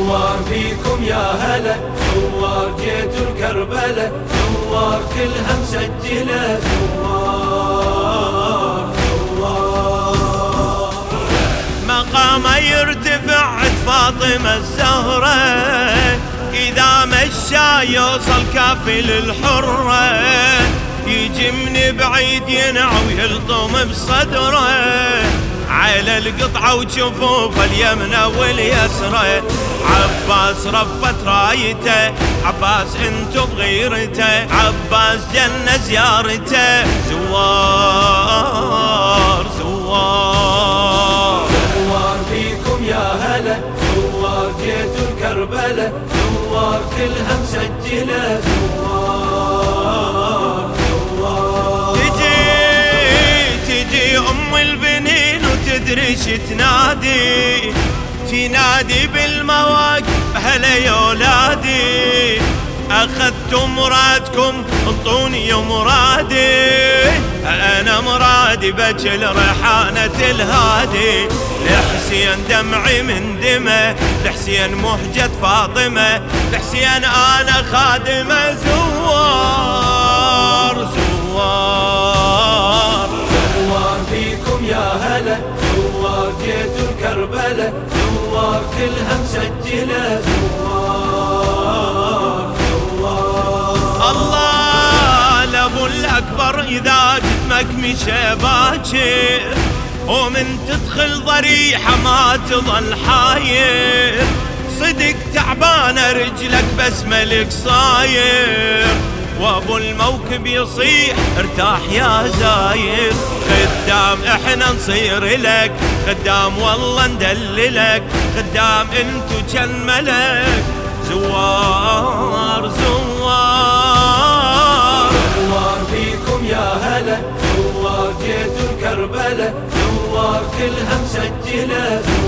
زوار فيكم يا هلا، زوار جيتوا الكربلة، زوار كلها مسجلة، زوار زوار. مقامه يرتفع عند فاطمة الزهرة، إذا مشى يوصل كافي للحرة، يجي من بعيد ينع ويلطم بصدره، على القطعة وجفوف اليمنى واليسرى. عباس رفت رايته، عباس انتو بغيرته، عباس جنة زيارته، زوار زوار. زوار فيكم يا هلا، زوار جيتوا الكربلة، زوار كلها مسجلة، زوار زوار. تجي أم البنين وتدري تنادي بالمواقف هلا يا ولادي، أخذتم مرادكم انطوني مرادي، أنا مرادي بجل ريحانة الهادي، لحسين دمعي من دمه، لحسين مهجة فاطمة، لحسين أنا خادمة، زوار زوار. زوار فيكم يا هلا، زوار جيتوا الكربلة، زوار كلها مسجلة، زوار زوار. الله لابو الأكبر إذا جسمك مشى باكر، ومن تدخل ضريحة ما تظل حاير، صدق تعبانة رجلك بس ملك صاير، وابو الموكب يصيح ارتاح يا زاير، خدام احنا نصير لك، خدام والله ندللك، خدام انتو جن ملك، زوار زوار. زوار فيكم يا هلا، زوار جيتوا الكربلة، زوار كلها مسجلة،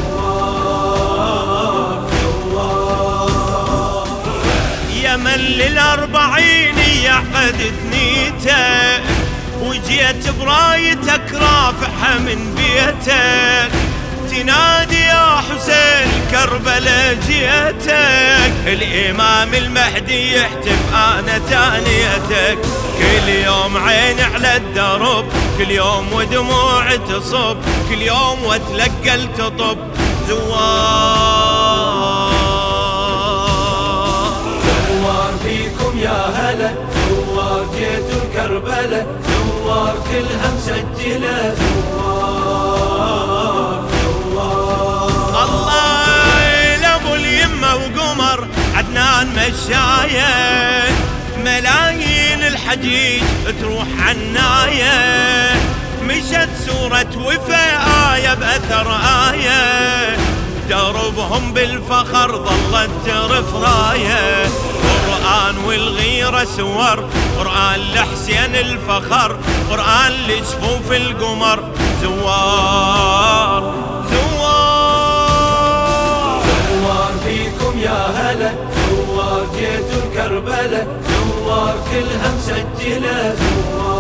زوار زوار. يمن للأربعين يعقد نيتك، وجيت برايتك رافعها من بيتك، تنادي يا حسين كربلة جيتك، الإمام المهدي يحتف أنا تانيتك، كل يوم عين على الدرب، كل يوم ودموع تصب، كل يوم واتلقى التطب، زوار. زوار فيكم يا هلا، زوار جيتوا الكربلة، زوار كلها مسجلة، زوار زوار. الله لابو اليمة وقمر عدنان مشاية، ملايين الحجيج تروح عناية، مشت سورة وفا آية بأثر آية، دربهم بالفخر ظلت ترف راية، قرآن والغيرة سور، قرآن لحسين الفخر، قرآن لجفوف القمر، زوار زوار. زوار فيكم يا هلا، زوار جيتوا الكربلة، زوار كلها مسجلة، زوار